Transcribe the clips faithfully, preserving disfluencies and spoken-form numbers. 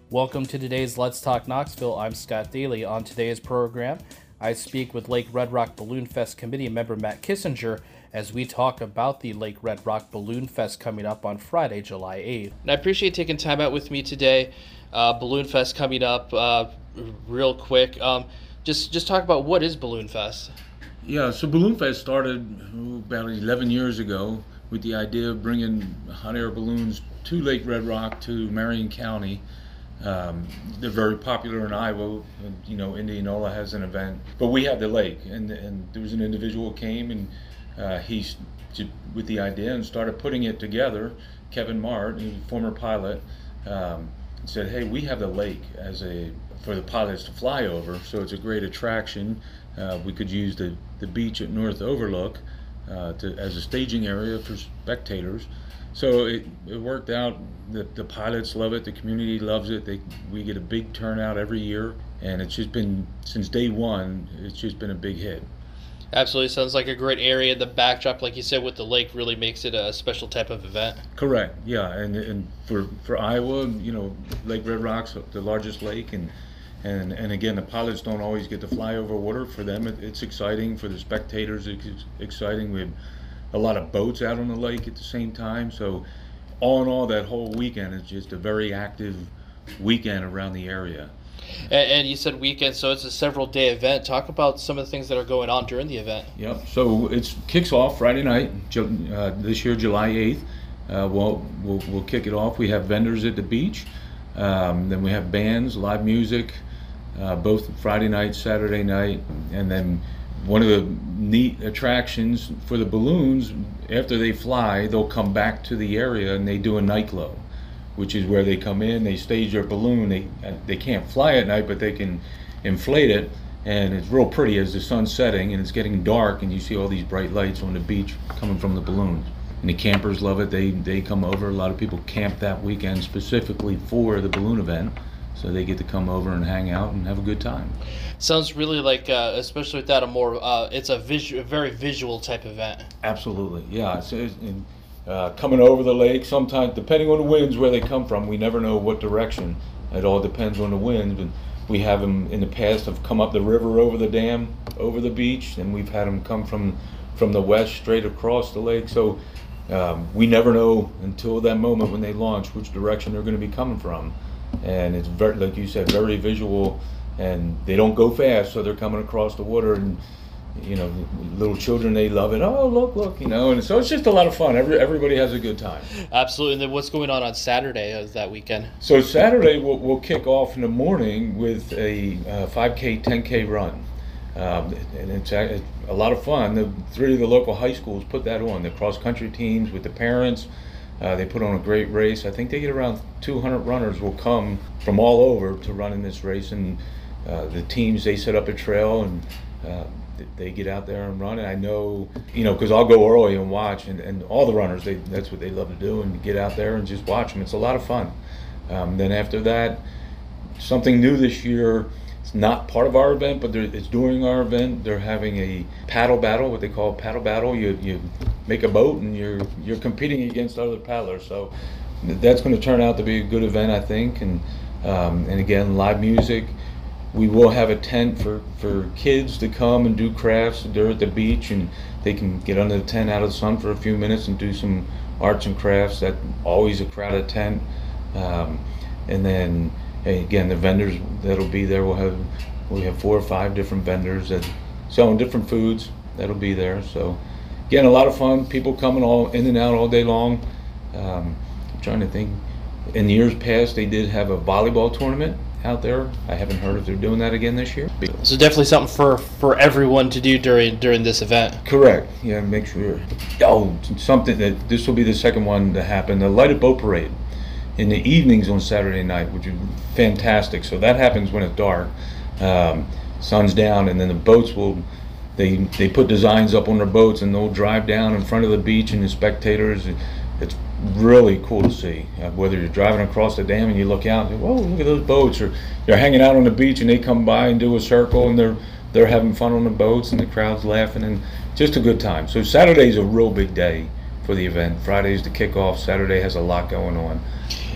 Welcome to today's Let's Talk Knoxville. I'm Scott Daly. On today's program, I speak with Lake Red Rock Balloon Fest committee member Matt Kissinger as we talk about the Lake Red Rock Balloon Fest coming up on Friday, July eighth. And I appreciate taking time out with me today. Uh, Balloon Fest coming up uh, real quick. Um, just just talk about what is Balloon Fest. Yeah, so Balloon Fest started oh, about eleven years ago with the idea of bringing hot air balloons to Lake Red Rock, to Marion County. Um, they're very popular in Iowa. And, you know, Indianola has an event, but we have the lake, and and there was an individual who came and uh, he with the idea and started putting it together. Kevin Mart, who's a former pilot, um, said, "Hey, we have the lake as a for the pilots to fly over, so it's a great attraction. Uh, we could use the the beach at North Overlook uh, to, as a staging area for spectators." So it, it worked out. The, the pilots love it. The community loves it. They, we get a big turnout every year, and it's just been, since day one, it's just been a big hit. Absolutely. Sounds like a great area. The backdrop, like you said, with the lake really makes it a special type of event. Correct. Yeah, and and for, for Iowa, you know, Lake Red Rock's the largest lake, and and and again, the pilots don't always get to fly over water. For them, it, it's exciting. For the spectators, it's exciting. We have a lot of boats out on the lake at the same time. So all in all, that whole weekend is just a very active weekend around the area. And, and you said weekend, so it's a several day event. Talk about some of the things that are going on during the event. Yep. So it kicks off Friday night, uh, this year, July eighth. Uh, we'll, we'll, we'll kick it off. We have vendors at the beach. Um, then we have bands, live music, uh, both Friday night, Saturday night, and then one of the neat attractions for the balloons, after they fly, they'll come back to the area and they do a night glow, which is where they come in, they stage their balloon. They they can't fly at night, but they can inflate it, and it's real pretty as the sun's setting and it's getting dark, and you see all these bright lights on the beach coming from the balloons. And the campers love it. They they come over. A lot of people camp that weekend specifically for the balloon event, so they get to come over and hang out and have a good time. Sounds really like, uh, especially with that, a more uh, it's a visual, a very visual type event. Absolutely, yeah. It's, it's, and, uh, coming over the lake, sometimes depending on the winds where they come from, we never know what direction. It all depends on the wind. And we have them in the past have come up the river over the dam, over the beach, and we've had them come from from the west straight across the lake. So um, we never know until that moment when they launch which direction they're going to be coming from. And it's very, like you said, very visual, and they don't go fast, so they're coming across the water, and you know, little children, they love it. Oh, look, look, you know, and so it's just a lot of fun. Every everybody has a good time. Absolutely. And then what's going on on Saturday of that weekend? So Saturday we'll, we'll kick off in the morning with a uh, five K, ten K run, um, and it's a, a lot of fun. The three of the local high schools put that on. The cross country teams with the parents. Uh, they put on a great race. I think they get around two hundred runners will come from all over to run in this race, and uh, the teams, they set up a trail, and uh, they get out there and run. And I know, you know, because I'll go early and watch, and, and all the runners, they that's what they love to do, and get out there and just watch them. It's a lot of fun. Um, then after that, something new this year. It's not part of our event, but it's during our event. They're having a paddle battle, what they call paddle battle. You you make a boat and you're you're competing against other paddlers. So that's going to turn out to be a good event, I think. And um, and again, live music. We will have a tent for, for kids to come and do crafts. They're at the beach and they can get under the tent out of the sun for a few minutes and do some arts and crafts. That's always a crowded tent. Um, and then again, the vendors that'll be there, we'll have we have four or five different vendors that selling different foods that'll be there. So again, a lot of fun. People coming all in and out all day long. Um, I'm trying to think. In the years past, they did have a volleyball tournament out there. I haven't heard if they're doing that again this year. So definitely something for, for everyone to do during during this event. Correct. Yeah, make sure. Oh, something that this will be the second one to happen. The lighted boat parade in the evenings on Saturday night, which is fantastic. So that happens when it's dark, um, sun's down, and then the boats will, they they put designs up on their boats, and they'll drive down in front of the beach, and the spectators, it's really cool to see. Uh, whether you're driving across the dam and you look out, and, whoa, look at those boats, or you're hanging out on the beach and they come by and do a circle, and they're they're having fun on the boats, and the crowd's laughing, and just a good time. So Saturday's a real big day for the event. Friday's the kickoff. Saturday has a lot going on.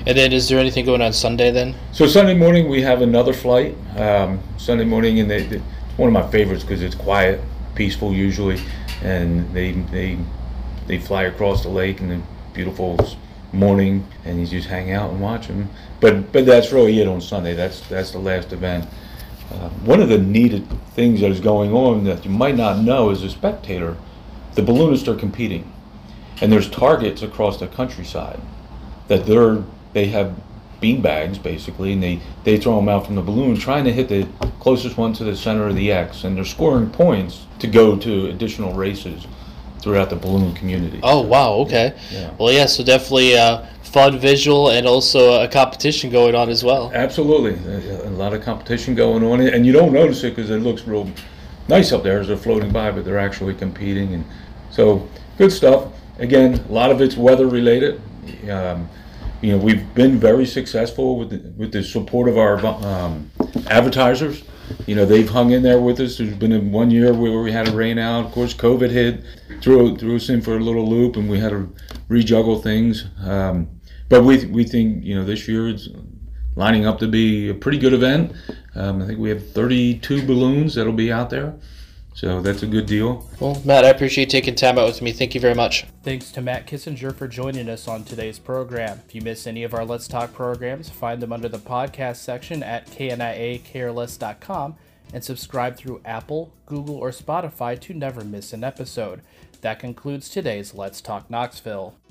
And then is there anything going on Sunday then? So Sunday morning we have another flight. Um, Sunday morning, and they, they, it's one of my favorites because it's quiet, peaceful usually, and they they they fly across the lake in the beautiful morning, and you just hang out and watch them. But but that's really it on Sunday. That's that's the last event. Uh, one of the needed things that is going on that you might not know as a spectator, the balloonists are competing, and there's targets across the countryside that they're they have bean bags basically, and they they throw them out from the balloon, trying to hit the closest one to the center of the X, and they're scoring points to go to additional races throughout the balloon community. Oh wow, okay. Yeah. Well, yeah, so definitely uh, fun visual and also a competition going on as well. Absolutely, a, a lot of competition going on, and you don't notice it because it looks real nice up there as they're floating by, but they're actually competing, and so good stuff. Again, a lot of it's weather related. Um, you know, we've been very successful with the, with the support of our um, advertisers. You know, they've hung in there with us. There's been a one year where we had a rain out. Of course, COVID hit, threw, threw us in for a little loop, and we had to rejuggle things. Um, but we we think, you know, this year it's lining up to be a pretty good event. Um, I think we have thirty-two balloons that'll be out there. So that's a good deal. Well, Matt, I appreciate you taking time out with me. Thank you very much. Thanks to Matt Kissinger for joining us on today's program. If you miss any of our Let's Talk programs, find them under the podcast section at K N I A careless dot com and subscribe through Apple, Google, or Spotify to never miss an episode. That concludes today's Let's Talk Knoxville.